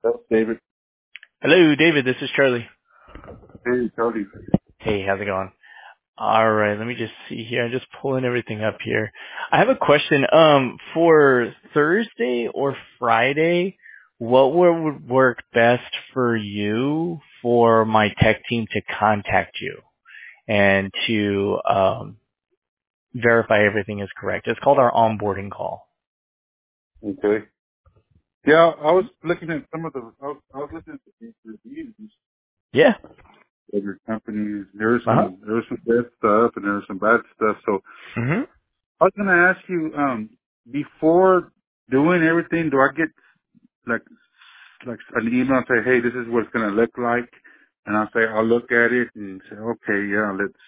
That's David. Hello, David. This is Charlie. Hey, Charlie. Hey, how's it going? All right, let me just see here. I'm just pulling everything up here. I have a question. For Thursday or Friday, what would work best for you for my tech team to contact you and to verify everything is correct? It's called our onboarding call. Okay. Yeah, I was looking at some of the. I was looking at the reviews Yeah. of your companies. Uh huh. There was some good stuff and there was some bad stuff. So Mhm. I was going to ask you, before doing everything, do I get like like an email and say, hey, this is what it's going to look like, and I'll look at it and say, okay, yeah,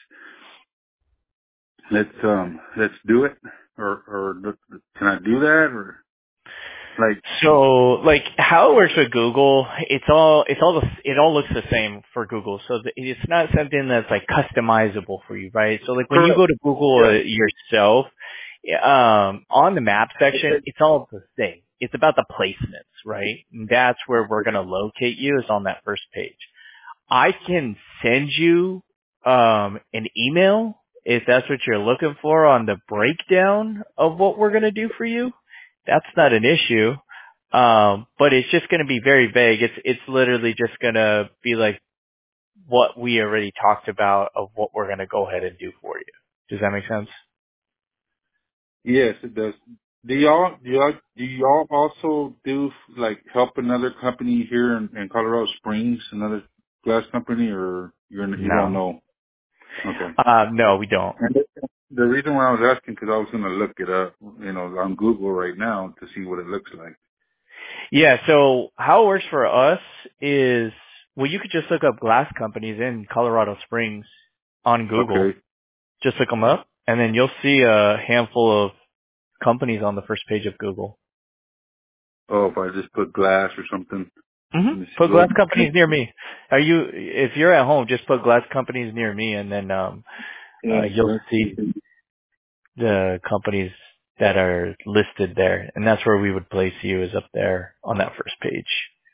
let's do it, or can I do that, or like, So, like, how it works with Google, it all looks the same for Google. So it's not something that's like customizable for you, right? So, like, when you go correct? to Google Yeah. yourself, on the map section, it's all the same. It's about the placements, right? And that's where we're going to locate you is on that first page. I can send you an email if that's what you're looking for on the breakdown of what we're going to do for you. That's not an issue. But it's just going to be very vague. It's literally just going to be like what we already talked about of what we're going to go ahead and do for you. Does that make sense? Yes, it does. Do y'all also do like help another company here in Colorado Springs, another glass company, or you don't No. know? Okay. No, we don't. And the reason why I was asking, because I was going to look it up, on Google right now to see what it looks like. Yeah, so how it works for us is, well, you could just look up glass companies in Colorado Springs on Google. Okay. Just look them up, and then you'll see a handful of companies on the first page of Google. Oh, if I just put glass or something. Let me see. Put glass companies near me. If you're at home, just put glass companies near me, and then you'll Glass see company. the companies that are listed there, and that's where we would place you is up there on that first page.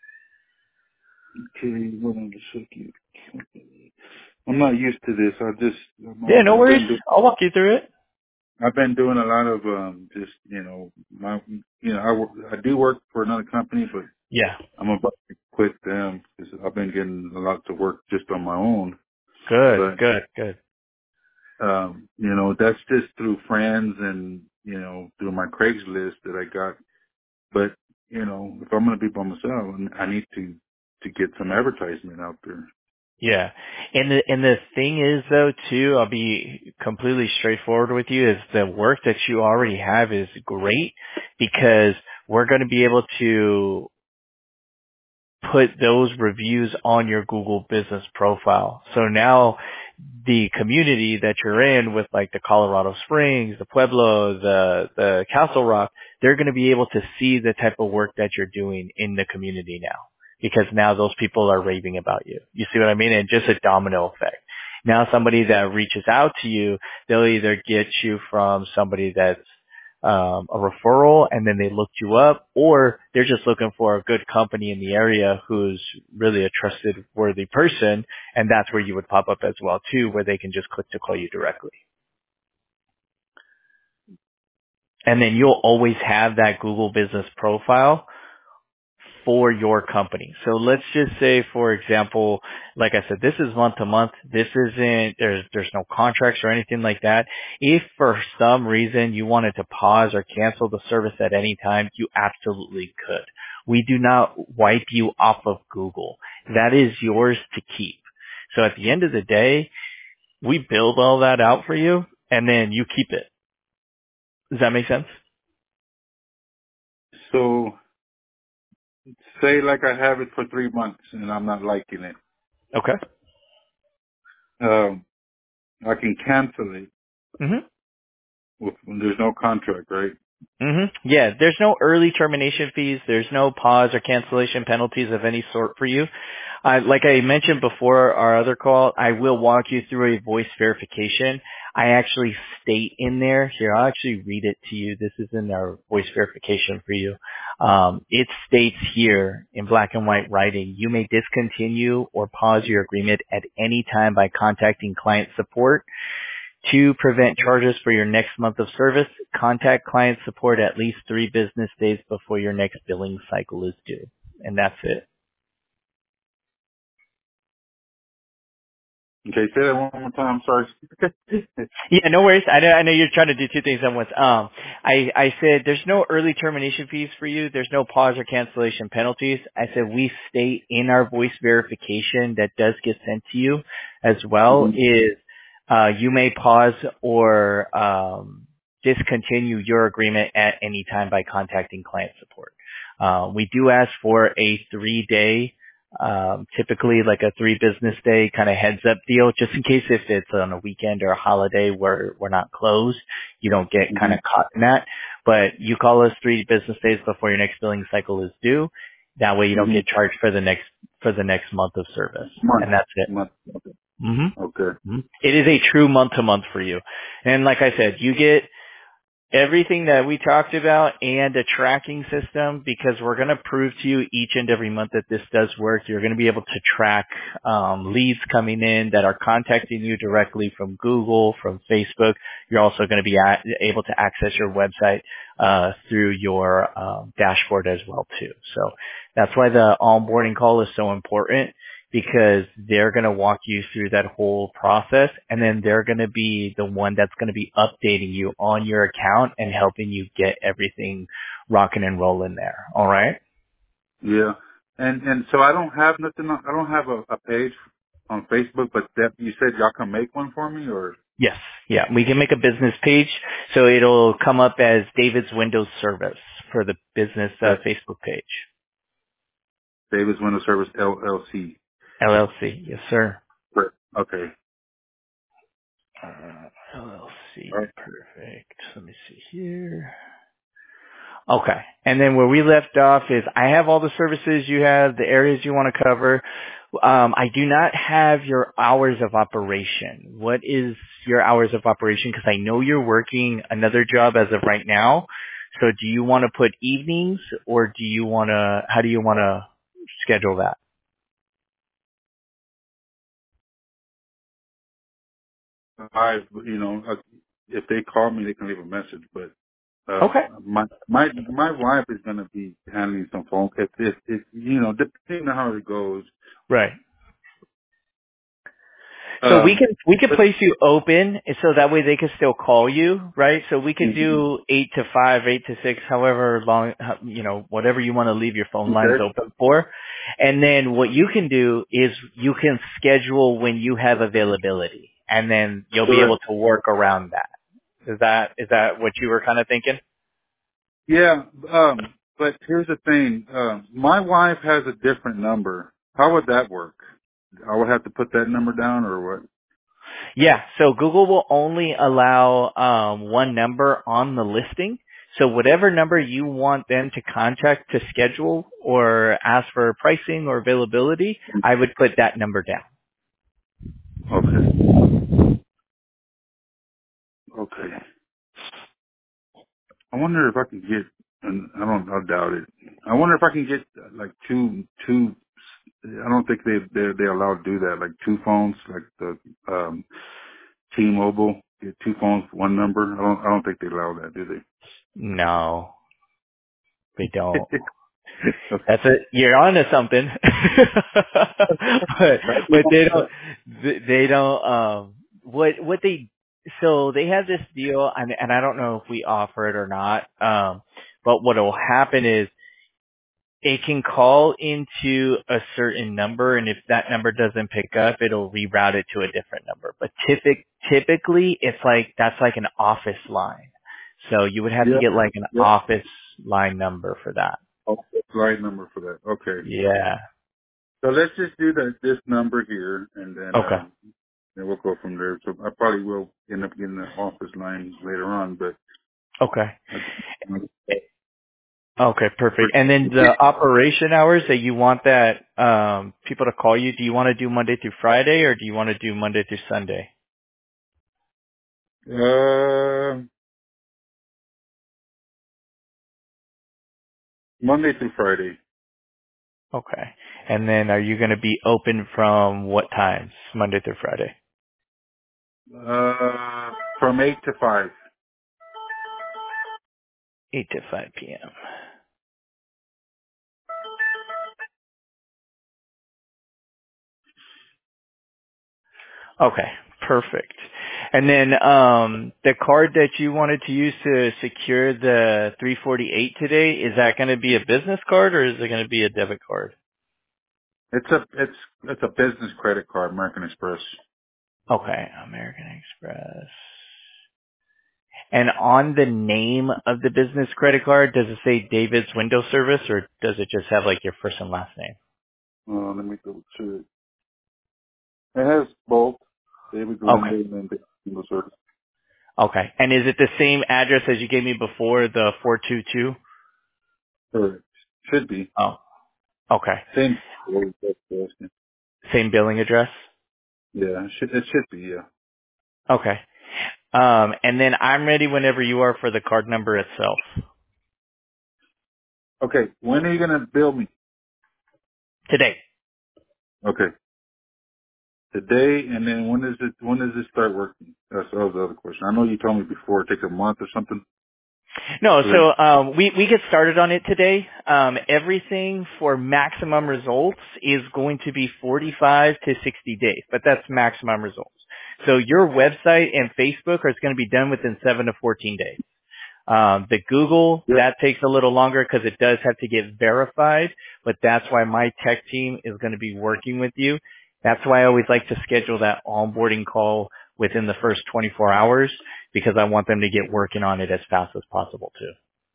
Okay, hold on a second. I'm not used to this. Yeah, no I've worries. been doing. I'll walk you through it. I've been doing a lot of just I do work for another company, but Yeah. I'm about to quit them because I've been getting a lot of work just on my own. Good. But Good. Good. that's just through friends and through my Craigslist that I got. But if I'm going to be by myself, I need to get some advertisement out there. Yeah. And the thing is though too, I'll be completely straightforward with you, is the work that you already have is great because we're going to be able to put those reviews on your Google business profile. So now the community that you're in with like the Colorado Springs, the Pueblo, the Castle Rock, they're going to be able to see the type of work that you're doing in the community now because now those people are raving about you. You see what I mean? And just a domino effect. Now somebody that reaches out to you, they'll either get you from somebody that's a referral and then they looked you up, or they're just looking for a good company in the area who's really a trusted, worthy person, and that's where you would pop up as well too, where they can just click to call you directly. And then you'll always have that Google business profile for your company. So let's just say, for example, like I said, this is month to month. This isn't, there's no contracts or anything like that. If for some reason you wanted to pause or cancel the service at any time, you absolutely could. We do not wipe you off of Google. That is yours to keep. So at the end of the day, we build all that out for you and then you keep it. Does that make sense? So say like I have it for 3 months and I'm not liking it. Okay. I can cancel it hmm when there's no contract, right? Yeah, there's no early termination fees. There's no pause or cancellation penalties of any sort for you. Like I mentioned before our other call, I will walk you through a voice verification. I actually state in there, here, I'll actually read it to you. This is in our voice verification for you. It states here in black and white writing, you may discontinue or pause your agreement at any time by contacting client support. To prevent charges for your next month of service, contact client support at least 3 business days before your next billing cycle is due. And that's it. Okay, say that one more time. I'm sorry. Yeah, no worries. I know you're trying to do 2 things at once. I said there's no early termination fees for you. There's no pause or cancellation penalties. I said we state in our voice verification that does get sent to you as well hmm is you may pause or discontinue your agreement at any time by contacting client support. We do ask for a 3-day typically like a 3 business day kind of heads up deal, just in case if it's on a weekend or a holiday where we're not closed, you don't get kind hmm of caught in that. But you call us 3 business days before your next billing cycle is due. That way you don't hmm get charged for the next month of service. Month. And that's it. Month. Okay. hmm Okay. It is a true month to month for you. And like I said, you get everything that we talked about and a tracking system because we're going to prove to you each and every month that this does work. You're going to be able to track leads coming in that are contacting you directly from Google, from Facebook. You're also going to be able to access your website through your dashboard as well too. So that's why the onboarding call is so important, because they're going to walk you through that whole process, and then they're going to be the one that's going to be updating you on your account and helping you get everything rocking and rolling there. All right? Yeah. And so I don't have nothing. I don't have a page on Facebook, but that you said y'all can make one for me, or Yes. Yeah. We can make a business page, so it'll come up as David's Windows Service for the business that Facebook page. Davis Window Service LLC. LLC. Yes, sir. Correct. Okay. LLC. All right. Perfect. Let me see here. Okay. And then where we left off is I have all the services you have, the areas you want to cover. I do not have your hours of operation. What is your hours of operation? Because I know you're working another job as of right now. So do you want to put evenings, or how do you want to schedule that? If they call me, they can leave a message. But Okay. my wife is going to be handling some phone. If depending on how it goes. Right. So Um, we can but place you open, so that way they can still call you, right? So we could mhm. do 8 to 5, 8 to 6, however long, whatever you want to leave your phone lines Okay. open for. And then what you can do is you can schedule when you have availability, and then you'll be able Correct. to work around that. Is that what you were kind of thinking? Yeah. But here's the thing. My wife has a different number. How would that work? I would have to put that number down, or what? Yeah, so Google will only allow one number on the listing. So whatever number you want them to contact to schedule or ask for pricing or availability, I would put that number down. Okay. Okay. I wonder if I can get, and I doubt it. I wonder if I can get like two. I don't think they allowed to do that. Like 2 phones, like the T-Mobile, get 2 phones, 1 number. I don't think they allow that, do No, they don't. they? That's it. You're onto something. but they don't, what they, so they have this deal, and I don't know if we offer it or not, but what will happen is it can call into a certain number, and if that number doesn't pick up, it'll reroute it to a different number. But typically, it's like, that's like an office line. So you would have to Yeah. get like an Yeah. office line number for that. Oh, right number for that. Okay. Yeah. So let's just do this number here, and Okay. then we'll go from there. So I probably will end up getting an office line later on, but Okay. Okay, perfect. And then the operation hours that you want that people to call you, do you want to do Monday through Friday or do you want to do Monday through Sunday? Monday through Friday. Okay. And then are you going to be open from what times, Monday through Friday? From 8 to 5. 8 to 5 p.m. Okay, perfect. And then the card that you wanted to use to secure the 348 today, is that going to be a business card or is it going to be a debit card? It's a business credit card, American Express. Okay, American Express. And on the name of the business credit card, does it say David's Window Service or does it just have like your first and last name? Let me double check. It has both David Okay. Glendale and David Service. Okay. And is it the same address as you gave me before, the 422? Correct. Should be. Oh, okay. Same. Same billing address? Yeah, it should be, yeah. Okay. And then I'm ready whenever you are for the card number itself. Okay, when are you going to bill me? Today. Okay. Today, and then when does it start working? That was the other question. I know you told me before it takes a month or something. No, Then, so we get started on it today. Everything for maximum results is going to be 45 to 60 days, but that's maximum results. So your website and Facebook are going to be done within 7 to 14 days. The Google, yeah. that takes a little longer because it does have to get verified, but that's why my tech team is going to be working with you. That's why I always like to schedule that onboarding call within the first 24 hours because I want them to get working on it as fast as possible too.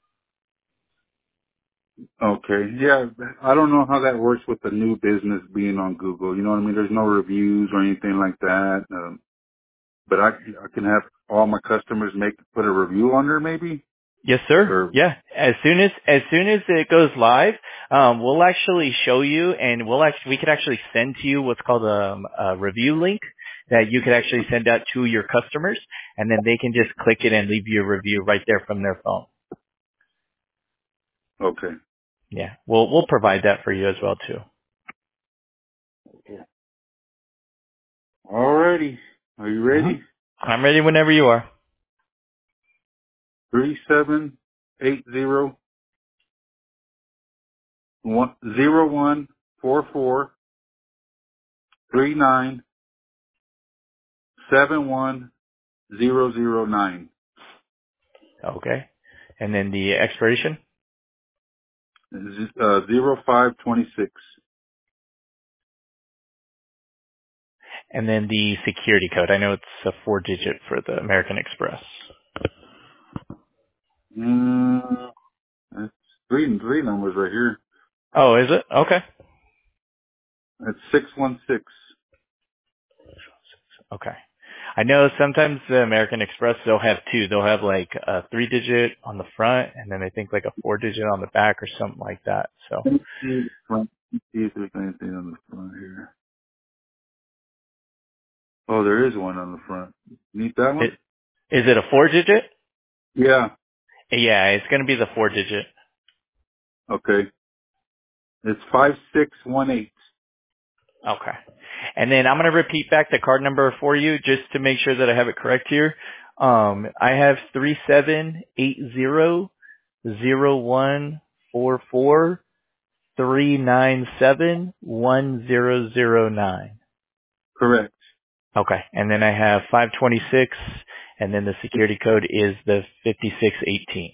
Okay. Yeah, I don't know how that works with the new business being on Google. You know what I mean? There's no reviews or anything like that. But I can have all my customers put a review on there maybe? Yes, sir. Or, Yeah. As soon as it goes live, we'll actually show you and we could actually send to you what's called a review link that you could actually send out to your customers and then they can just click it and leave you a review right there from their phone. okay. Yeah. We'll provide that for you as well too. Alrighty. Are you hmm ready? I'm ready whenever you are. 3780 0144 71009. Okay. And then the expiration 0526. and then the security code. I know it's a 4-digit for the American Express. That's three numbers right here. Oh, is it? Okay. That's 616. Okay. I know sometimes the American Express, they'll have two. They'll have like a 3-digit on the front and then I think like a 4-digit on the back or something like that. So Let me see the front. Let me see if there's anything on the front here. Oh, there is one on the front. Need that it, one? is it a 4-digit? Yeah. Yeah, it's going to be the 4-digit. Okay. It's 5618. Okay. And then I'm going to repeat back the card number for you just to make sure that I have it correct here. I have 3780014439710009. Correct. Okay. And then I have 526 and then the security code is the 5618.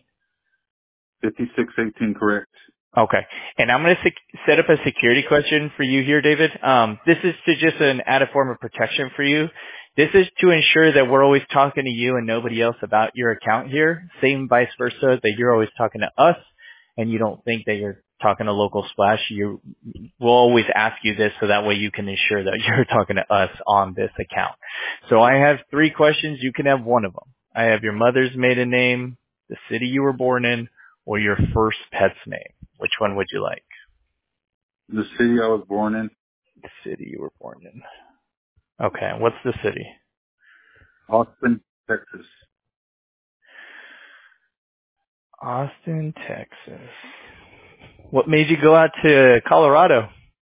5618, correct. Okay. And I'm going to set up a security question for you here, David. This is to just an added form of protection for you. This is to ensure that we're always talking to you and nobody else about your account here. Same vice versa, that you're always talking to us and you don't think that you're talking to Local Splash. We'll always ask you this so that way you can ensure that you're talking to us on this account. So I have 3 questions. You can have one of them. I have your mother's maiden name, the city you were born in, or your first pet's name? Which one would you like? The city I was born in, The city you were born in. Okay, what's the city? Austin, Texas. Austin, Texas. What made you go out to Colorado?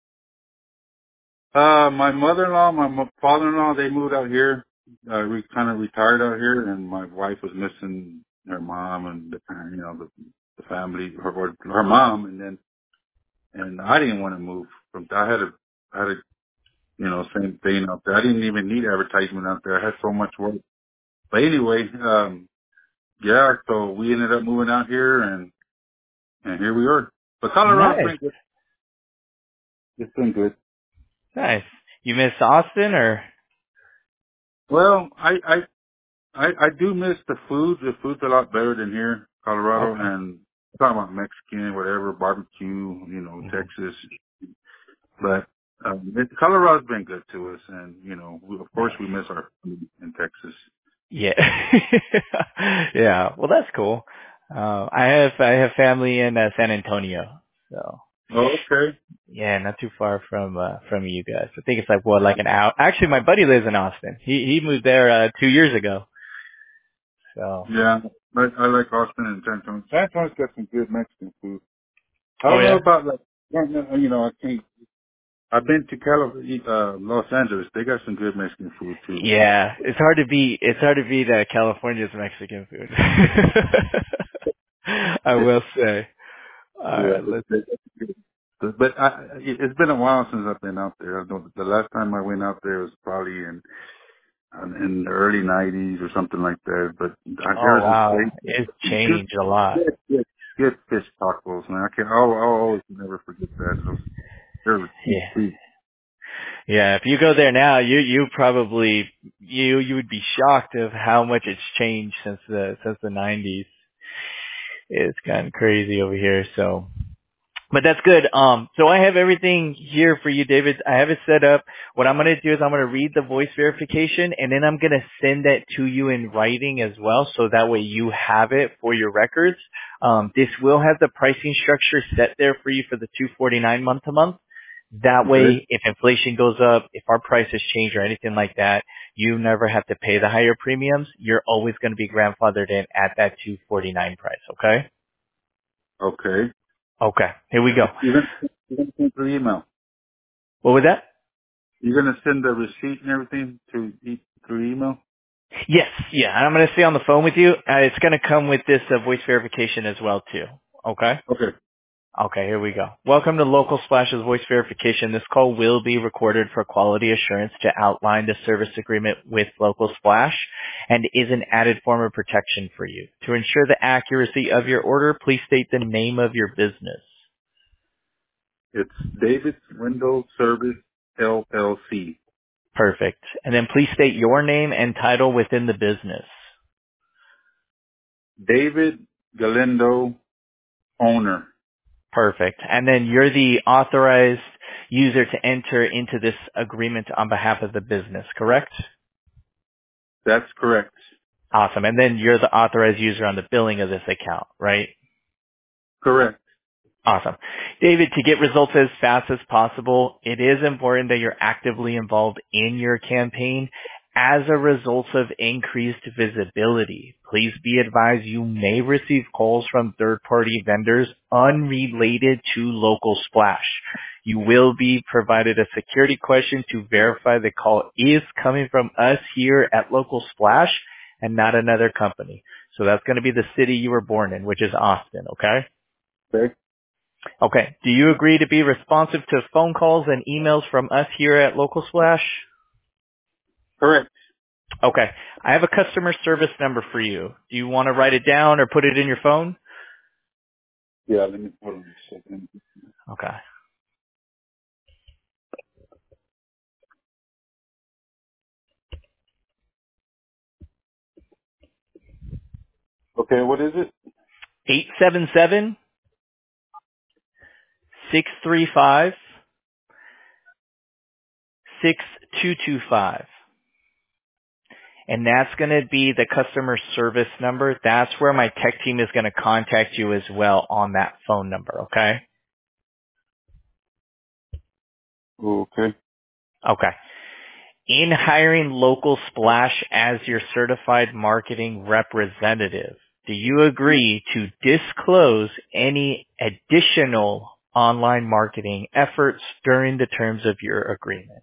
My mother-in-law, father-in-law, they moved out here. We kind of retired out here, and my wife was missing her mom and the family, her mom, and I didn't want to move I had a same thing out there. I didn't even need advertisement out there. I had so much work. But anyway, yeah, so we ended up moving out here, and here we are. But Colorado's Nice. been good. It's been good. Nice. You miss Austin or? Well, I do miss the food. The food's a lot better than here, Colorado, Okay. and talking about Mexican, whatever, barbecue, Mhm. Texas. But Colorado's been good to us, and of course, Nice. we miss our food in Texas. Yeah. Yeah. Well, that's cool. I have family in San Antonio, so Oh, okay. yeah, not too far from you guys. I think it's like what, like an hour. Actually, my buddy lives in Austin. He moved there 2 years ago. So. Yeah, but I like Austin and San Antonio. San Antonio's got some good Mexican food. I Oh don't know yeah. about I can't. I've been to Los Angeles. They got some good Mexican food too. Yeah, it's hard to beat. It's hard to beat California's Mexican food. I It, will say. All yeah, right, let's. but it's been a while since I've been out there. I don't, the last time I went out there was probably in the early '90s or something like that. But Oh there's this wow, place, it's good, changed a lot. good fish tacos, man. I'll always never forget that. They're Yeah, cheap. yeah. If you go there now, you probably you would be shocked of how much it's changed since the '90s. It's gotten crazy over here. So. But that's good. So I have everything here for you, David. I have it set up. What I'm going to do is I'm going to read the voice verification and then I'm going to send that to you in writing as well. So that way you have it for your records. This will have the pricing structure set there for you for the $249 month to month. That Okay. way, if inflation goes up, if our prices change or anything like that, you never have to pay the higher premiums. You're always going to be grandfathered in at that $249 price. Okay. Okay. Okay. Here we go. You're gonna send through email. What was that? You're gonna send the receipt and everything through email. Yes, yeah. I'm going to stay on the phone with you. It's going to come with this voice verification as well, too. Okay? Okay. Okay, here we go. Welcome to Local Splash's voice verification. This call will be recorded for quality assurance to outline the service agreement with Local Splash and is an added form of protection for you. To ensure the accuracy of your order, please state the name of your business. It's David's Window Service LLC. Perfect. And then please state your name and title within the business. David Galindo, owner. Perfect. And then you're the authorized user to enter into this agreement on behalf of the business, correct? That's correct. Awesome. And then you're the authorized user on the billing of this account, right? Correct. Awesome. David, to get results as fast as possible, it is important that you're actively involved in your campaign as a result of increased visibility. Please be advised you may receive calls from third-party vendors unrelated to Local Splash. You will be provided a security question to verify the call is coming from us here at Local Splash and not another company. So that's going to be the city you were born in, which is Austin, okay? Okay. Okay. Do you agree to be responsive to phone calls and emails from us here at Local Splash? Correct. Okay. I have a customer service number for you. Do you want to write it down or put it in your phone? Yeah, let me hold on a second. Okay. Okay, what is it? 877-635-6225. and that's going to be the customer service number. That's where my tech team is going to contact you as well on that phone number, okay? Okay. Okay. In hiring Local Splash as your certified marketing representative, do you agree to disclose any additional online marketing efforts during the terms of your agreement?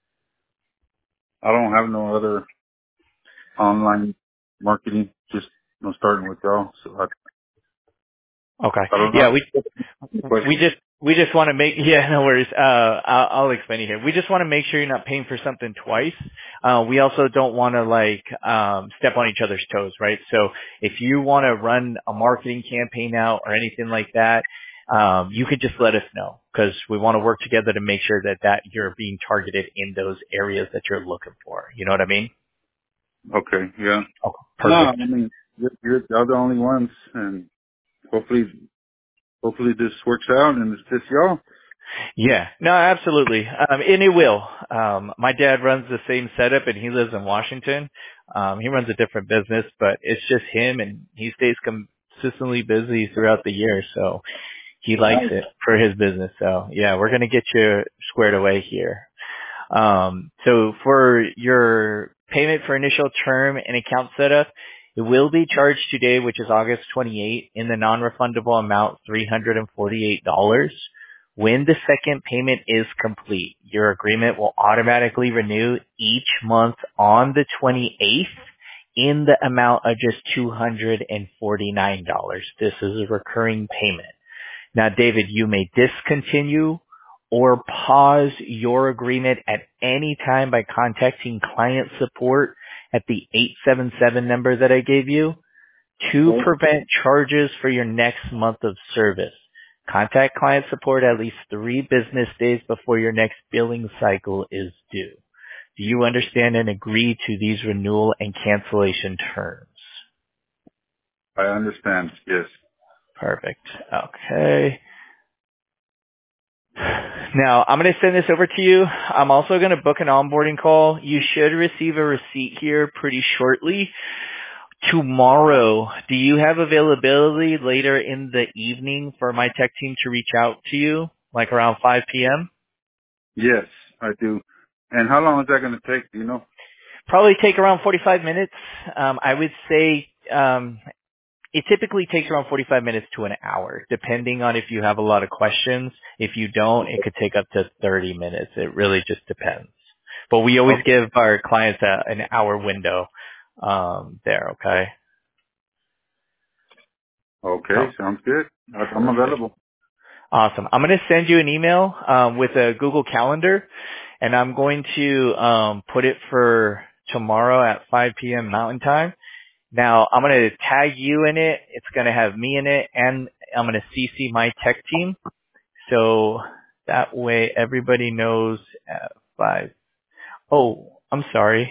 I don't have no other online marketing, just starting with y'all. So Okay. I don't Yeah, know. we Question. just want to make, yeah, no worries. I'll explain it here. We just want to make sure you're not paying for something twice. We also don't want to step on each other's toes, right? So if you want to run a marketing campaign out or anything like that, you could just let us know, because we want to work together to make sure that you're being targeted in those areas that you're looking for. You know what I mean? Okay. Yeah. Oh, No, I perfect. mean, y'all the only ones, and hopefully this works out, and it's just y'all. Yeah, no, absolutely. And it will. My dad runs the same setup and he lives in Washington. He runs a different business, but it's just him, and he stays consistently busy throughout the year. So he likes Nice. it for his business. So yeah, we're going to get you squared away here. So for your payment for initial term and account setup, it will be charged today, which is August 28th, in the non-refundable amount $348. When the second payment is complete, your agreement will automatically renew each month on the 28th in the amount of just $249. This is a recurring payment. Now, David, you may discontinue or pause your agreement at any time by contacting client support at the 877 number that I gave you to prevent charges for your next month of service. Contact client support at least 3 business days before your next billing cycle is due. Do you understand and agree to these renewal and cancellation terms? I understand. Yes. Perfect. Okay. Now, I'm going to send this over to you. I'm also going to book an onboarding call. You should receive a receipt here pretty shortly. Tomorrow, do you have availability later in the evening for my tech team to reach out to you, like around 5 p.m.? Yes, I do. And how long is that going to take? Do you know? Probably take around 45 minutes. I would say it typically takes around 45 minutes to an hour, depending on if you have a lot of questions. If you don't, it could take up to 30 minutes. It really just depends. But we always Okay. give our clients an hour window there, okay? Okay. Oh, Sounds good. I'm perfect. available. Awesome. I'm going to send you an email with a Google Calendar, and I'm going to put it for tomorrow at 5 p.m. Mountain Time. Now, I'm going to tag you in it. It's going to have me in it, and I'm going to CC my tech team. So that way everybody knows at 5. Oh, I'm sorry.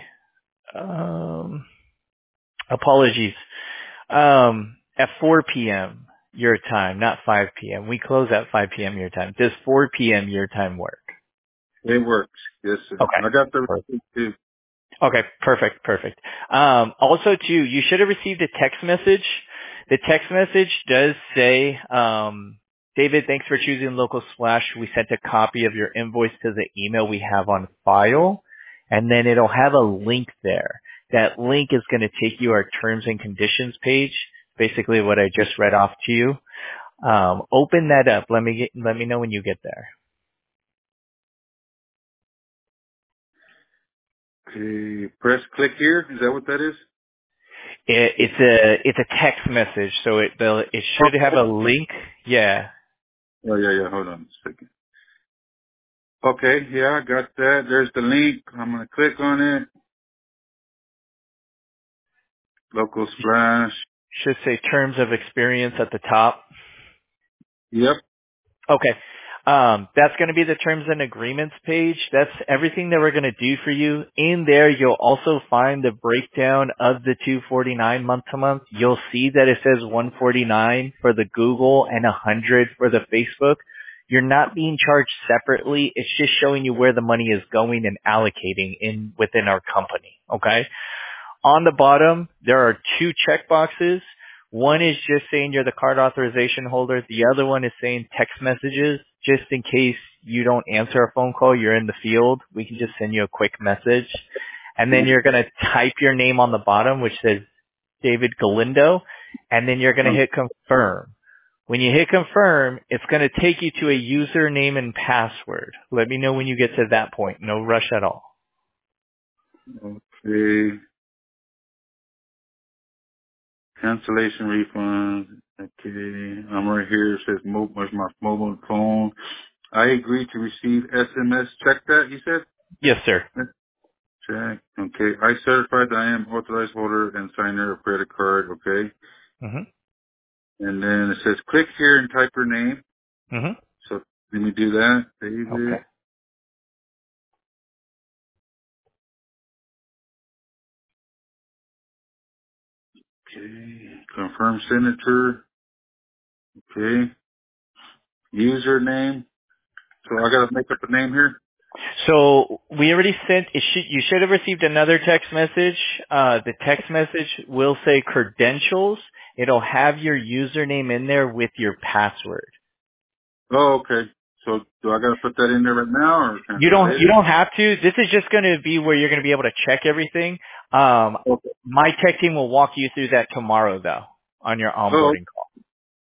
Apologies. At 4 p.m. your time, not 5 p.m. We close at 5 p.m. your time. Does 4 p.m. your time work? It works. Yes, sir. I got the Okay. receipt too. Okay, perfect. Also too, you should have received a text message. The text message does say, David, thanks for choosing Local Splash. We sent a copy of your invoice to the email we have on file, and then it'll have a link there. That link is going to take you our terms and conditions page, basically what I just read off to you. Open that up. Let me know when you get there. Okay. Press click here. Is that what that is? It's a text message, so it should have a link. Yeah. Oh, yeah. Hold on a second. Okay. Yeah, I got that. There's the link. I'm going to click on it. Local Splash. Should say terms of experience at the top. Yep. Okay. That's going to be the terms and agreements page. That's everything that we're going to do for you. In there, you'll also find the breakdown of the $249 month to month. You'll see that it says $149 for the Google and $100 for the Facebook. You're not being charged separately. It's just showing you where the money is going and allocating within our company. Okay. On the bottom, there are two check boxes. One is just saying you're the card authorization holder. The other one is saying text messages. Just in case you don't answer a phone call, you're in the field, we can just send you a quick message. And then you're going to type your name on the bottom, which says David Galindo, and then you're going to hit confirm. When you hit confirm, it's going to take you to a username and password. Let me know when you get to that point. No rush at all. Okay. Cancellation refund. Okay. I'm right here. It says where's my mobile phone. I agree to receive SMS. Check that, you said? Yes, sir. Check. Okay. I certify that I am authorized holder and signer of credit card. Okay. Mm-hmm. And then it says click here and type your name. Mm-hmm. So let me do that. David. Okay. Okay. Confirm signature. Okay. Username. So I gotta make up a name here? So we already sent. You should have received another text message. The text message will say credentials. It'll have your username in there with your password. Oh, okay. So do I gotta put that in there right now or can I You do it don't. You later? don't have to. This is just going to be where you're going to be able to check everything. Okay. My tech team will walk you through that tomorrow, though, on your Oh, onboarding call.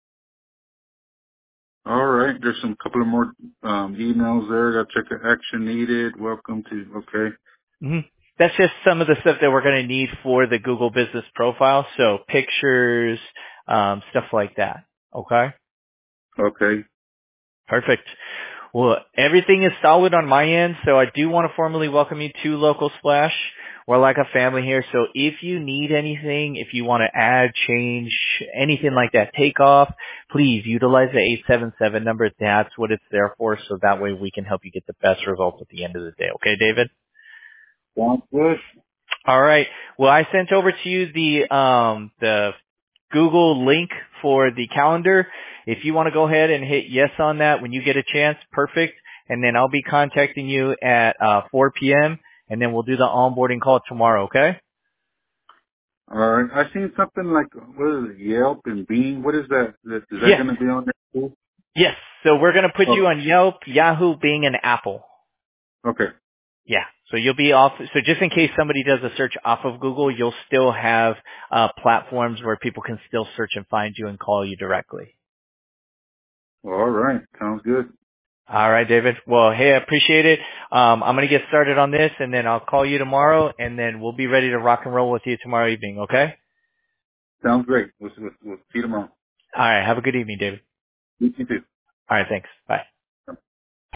all right. There's some couple of more emails there. Gotta check the action needed. Welcome to okay. Hmm. That's just some of the stuff that we're going to need for the Google Business Profile. So pictures, stuff like that. Okay. Okay. Perfect. Well, everything is solid on my end, so I do want to formally welcome you to Local Splash. We're like a family here, so if you need anything, if you want to add, change, anything like that, take off, please utilize the 877 number. That's what it's there for, so that way we can help you get the best results at the end of the day. Okay, David? Sounds good. All right. Well, I sent over to you the Google link for the calendar. If you want to go ahead and hit yes on that when you get a chance, perfect. And then I'll be contacting you at 4 p.m. and then we'll do the onboarding call tomorrow. Okay? All right. I seen something like what is it, Yelp and Bean. What is that? Is that Yes. gonna be on there too? Yes. So we're gonna put Oh, you on Yelp, Yahoo, Bing, and Apple. okay. Yeah. So you'll be off. So just in case somebody does a search off of Google, you'll still have platforms where people can still search and find you and call you directly. All right. Sounds good. All right, David. Well, hey, I appreciate it. I'm going to get started on this, and then I'll call you tomorrow, and then we'll be ready to rock and roll with you tomorrow evening, okay? Sounds great. We'll see you tomorrow. All right. Have a good evening, David. You too. All right. Thanks. Bye.